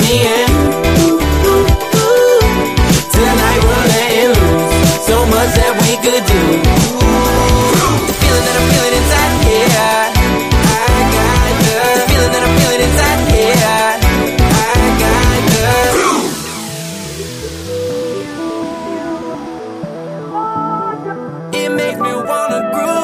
the end. Tonight we're letting loose, so much that we could do. The feeling that I'm feeling inside here, I got the feeling that I'm feeling inside here, I got the. It makes me wanna groove.